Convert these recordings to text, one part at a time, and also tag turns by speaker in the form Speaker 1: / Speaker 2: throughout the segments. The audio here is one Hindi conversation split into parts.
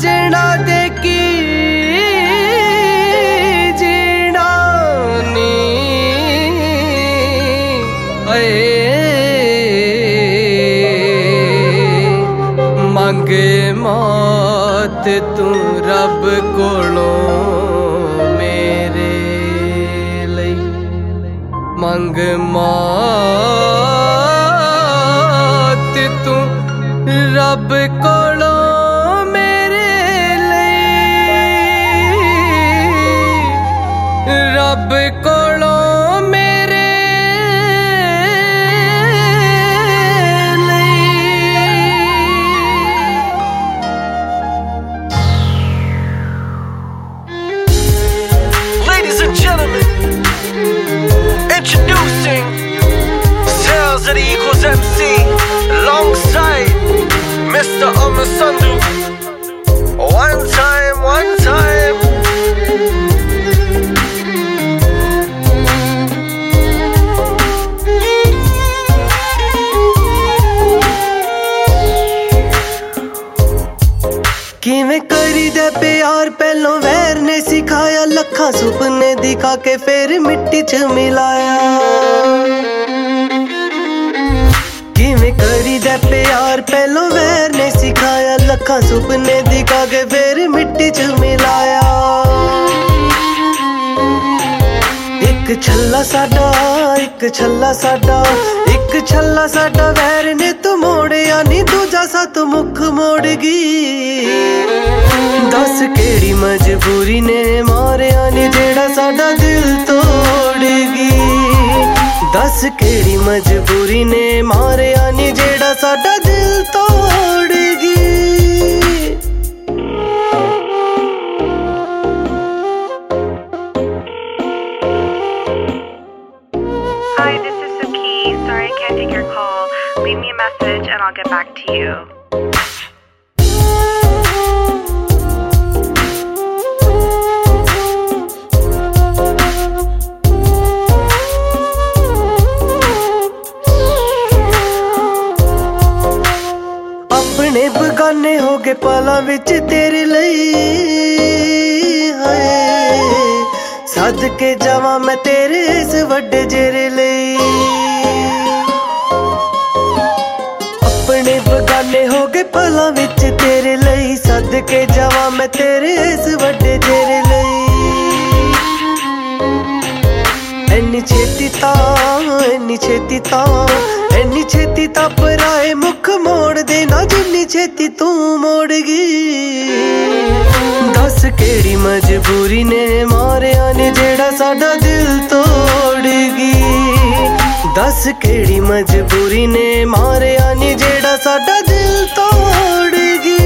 Speaker 1: सजना दे की जीना नी मंगे मौत तू रब कोलों मेरे लई मंग मौत तू रब कोलों मेरे लई रब कोलों
Speaker 2: Introducing Sales of the Equals MC alongside Mr. Omasandu. One time, one time.
Speaker 1: किवें करी दे प्यार पहलों वैर ने सिखाया लखा सुपने दिखा के फिर मिट्टी च मिलाया किवें करी दे प्यार पहलों वैर ने सिखाया लखा सुपने दिखा के फिर मिट्टी च मिलाया एक छल्ला साडा एक छल्ला साडा एक छल्ला साडा वैर ने तू मोड़िया नी दूजा सत मुख मोड़ गई दस केड़ी मजबूरी ने मारिया नी जेड़ा साडा दिल तोड़गी दस केड़ी मजबूरी ने मारिया नी जेड़ा साडा दिल तोड़गी
Speaker 3: Hi, this is Suki. Sorry I can't take your call. Leave me a message and I'll get back to you.
Speaker 1: अपने बगाने हो गए पला विच तेरे लई हाय सद के जावां मैं तेरे इस वड्डे जेरे लई अपने बगाने हो गए पला विच तेरे लई सद के जावां मैं तेरे इस वड्डे जेरे लई एनी छेती ता पराए मुख मोड़ देना जिन्नी छेती तू मोड़ गई दस केड़ी मजबूरी ने मारिया नी जेड़ा साडा दिल तोड़गी दस केड़ी मजबूरी ने मारिया नी जेड़ा साडा दिल तोड़गी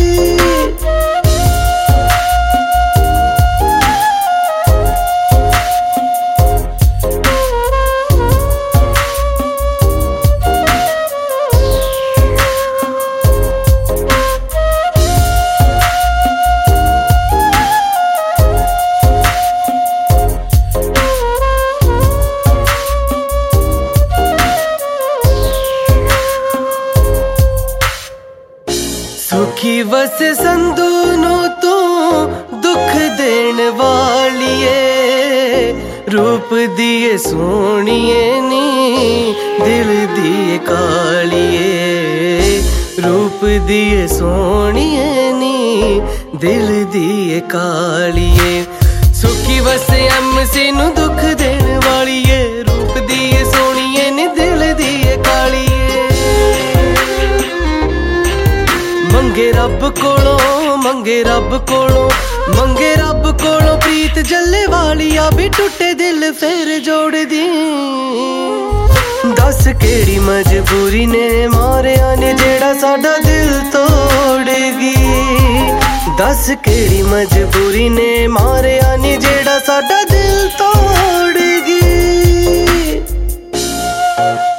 Speaker 1: सुखी वस संधू नो तू दुख देण वालिए रूप दिए सोनिए नी दिल दिए कालिए रूप दिए सोनिए नी दिल दिए कालिए सुखी वस MC नु दुख देण वालिए रूप दिए सोनिए नी दिल दिए कालिए मंगे रब कोलों प्रीत जले वालिया भी टूटे दिल फिर जोड़ दी दस केड़ी मजबूरी ने मारिया ने जेड़ा साडा दिल तोड़गी दस केड़ी मजबूरी ने मारिया ने जेड़ा साडा दिल तोड़गी